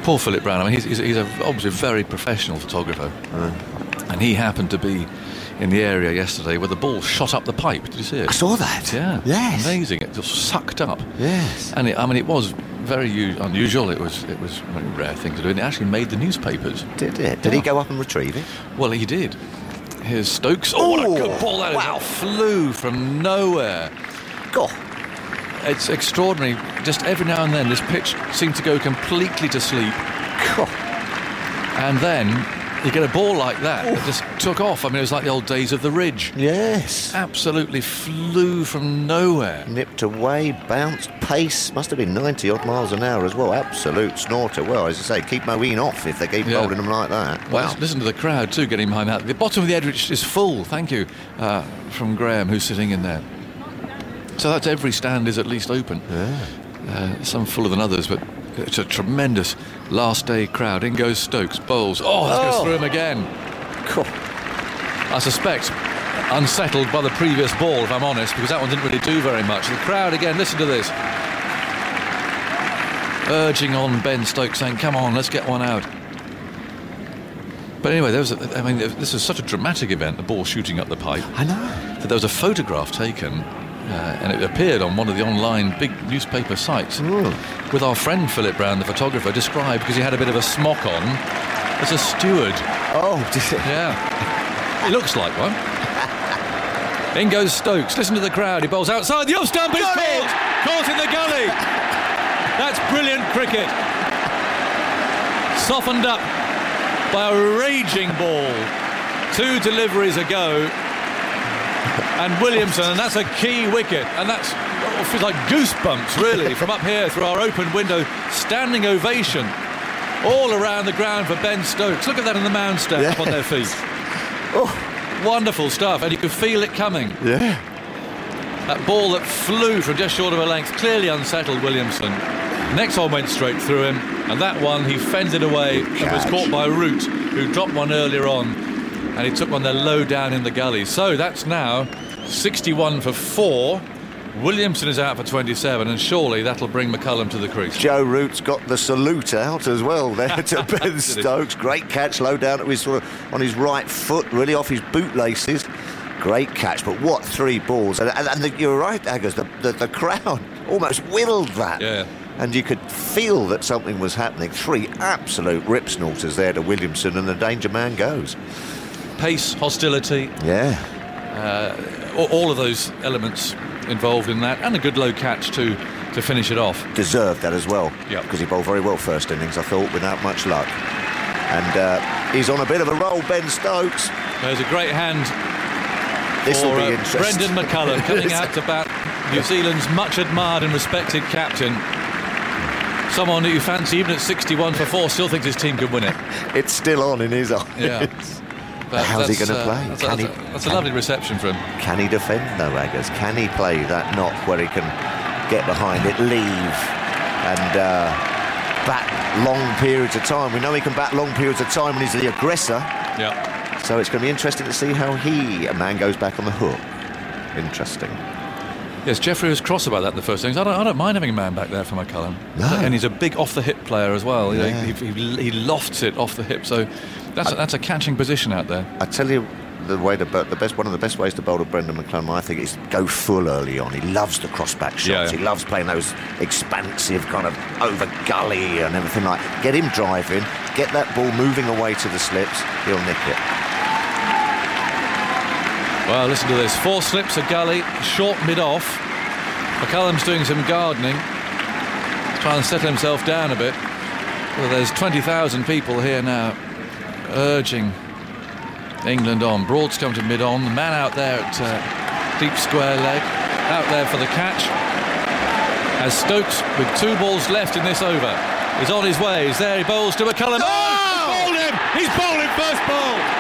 Poor Philip Brown. I mean, he's obviously a very professional photographer, and he happened to be in the area yesterday where the ball shot up the pipe. Did you see it? I saw that. Yeah. Yes. Amazing. It just sucked up. Yes. And it was very unusual. It was a very rare thing to do, and it actually made the newspapers. Did it? Did he go up and retrieve it? Well, he did. Here's Stokes. Oh, what a good ball that is. Wow. It flew from nowhere. God. It's extraordinary. Just every now and then, this pitch seemed to go completely to sleep. God. And then you get a ball like that that just took off. I mean, it was like the old days of the Ridge. Yes. Absolutely flew from nowhere. Nipped away, bounced, pace. Must have been 90 odd miles an hour as well. Absolute snorter. Well, as I say, keep Moeen off if they keep holding them like that. Well, Wow. listen to the crowd too getting behind that. The bottom of the Edrich is full. Thank you, from Graham, who's sitting in there. So that's every stand is at least open. Yeah. Some fuller than others, but it's a tremendous last day crowd. In goes Stokes, bowls. Oh, this goes through him again. God. I suspect unsettled by the previous ball, if I'm honest, because that one didn't really do very much. The crowd again, listen to this. Urging on Ben Stokes, saying, come on, let's get one out. But anyway, this was such a dramatic event, the ball shooting up the pipe. I know. That there was a photograph taken, and it appeared on one of the online big newspaper sites, with our friend Philip Brown, the photographer, described, because he had a bit of a smock on, as a steward. Oh, did it? Yeah. He looks like one. In goes Stokes. Listen to the crowd. He bowls outside the off stump. It's caught in the gully. That's brilliant cricket. Softened up by a raging ball. 2 deliveries ago. And Williamson, and that's a key wicket. And that's feels like goosebumps, really, from up here through our open window. Standing ovation all around the ground for Ben Stokes. Look at that in the mound stand up on their feet. Wonderful stuff, and you could feel it coming. Yeah. That ball that flew from just short of a length clearly unsettled Williamson. Next one went straight through him, and that one he fended away and was caught by Root, who dropped one earlier on, and he took one there low down in the gully. So that's now 61 for 4. Williamson is out for 27, and surely that'll bring McCullum to the crease. Joe Root's got the salute out as well there to Ben Stokes. Great catch, low down, on his right foot, really off his bootlaces. Great catch, but what 3 balls. And you're right, Aggers, the crowd almost willed that. Yeah. And you could feel that something was happening. 3 absolute rip snorters there to Williamson, and the danger man goes. Pace, hostility. Yeah. All of those elements involved in that, and a good low catch to finish it off. Deserved that as well, Yep. because he bowled very well first innings, I thought, without much luck. And he's on a bit of a roll, Ben Stokes. There's a great hand This will for be interesting. Brendan McCullum coming out to bat, New Zealand's much admired and respected captain. Someone who you fancy, even at 61 for 4, still thinks his team could win it. It's still on in his eyes. Yeah. But how's he going to play? That's a lovely reception for him. Can he defend, though, Aggers? Can he play that knock where he can get behind it, leave, and bat long periods of time? We know he can bat long periods of time when he's the aggressor. Yeah. So it's going to be interesting to see how a man goes back on the hook. Interesting. Yes, Jeffrey was cross about that in the first innings. I don't mind having a man back there for McCullum. No. And he's a big off-the-hip player as well. You know, Yeah. he lofts it off the hip, so that's a catching position out there. I tell you, one of the best ways to bowl to Brendan McCullum, I think, is to go full early on. He loves the cross-back shots. Yeah. He loves playing those expansive kind of over gully and everything like. Get him driving, get that ball moving away to the slips. He'll nick it. Well, listen to this. 4 slips, a gully, short mid-off. McCullum's doing some gardening. Trying to settle himself down a bit. Well, there's 20,000 people here now urging England on. Broad's come to mid-on. The man out there at deep square leg, out there for the catch. As Stokes, with 2 balls left in this over, is on his way. He's there, he bowls to McCullum. Oh! He's bowled him! He's bowled him first ball!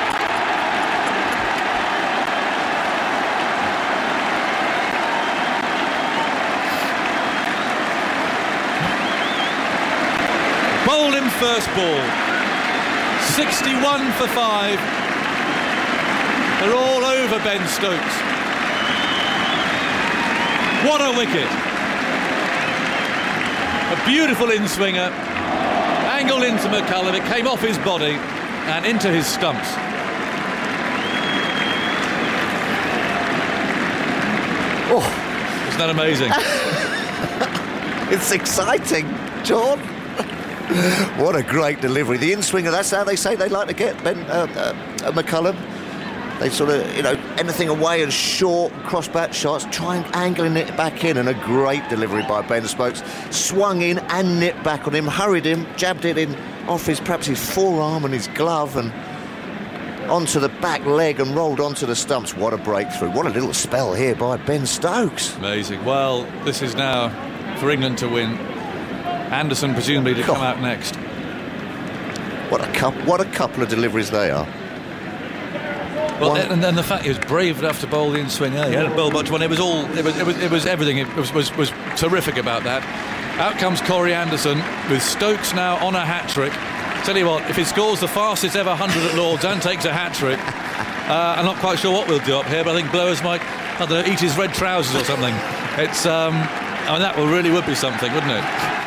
Bowled him first ball. 61 for 5. They're all over Ben Stokes. What a wicket. A beautiful in-swinger. angled into McCullum. It came off his body and into his stumps. Oh, Isn't that amazing? it's exciting, John. What a great delivery. The in-swinger, that's how they say they like to get McCullum. They sort of, anything away and short, cross-back shots, trying angling it back in, and a great delivery by Ben Stokes. Swung in and nipped back on him, hurried him, jabbed it in off perhaps his forearm and his glove, and onto the back leg and rolled onto the stumps. What a breakthrough. What a little spell here by Ben Stokes. Amazing. Well, this is now for England to win. Anderson presumably to come out next. What a couple of deliveries they are. Well, and then the fact he was brave enough to bowl the in-swing early. He had a bowl much one. It was everything. It was terrific about that. Out comes Corey Anderson with Stokes now on a hat-trick. Tell you what, if he scores the fastest ever 100 at Lords and takes a hat-trick, I'm not quite sure what we'll do up here, but I think Blowers might, I don't know, eat his red trousers or something. It's, that really would be something, wouldn't it?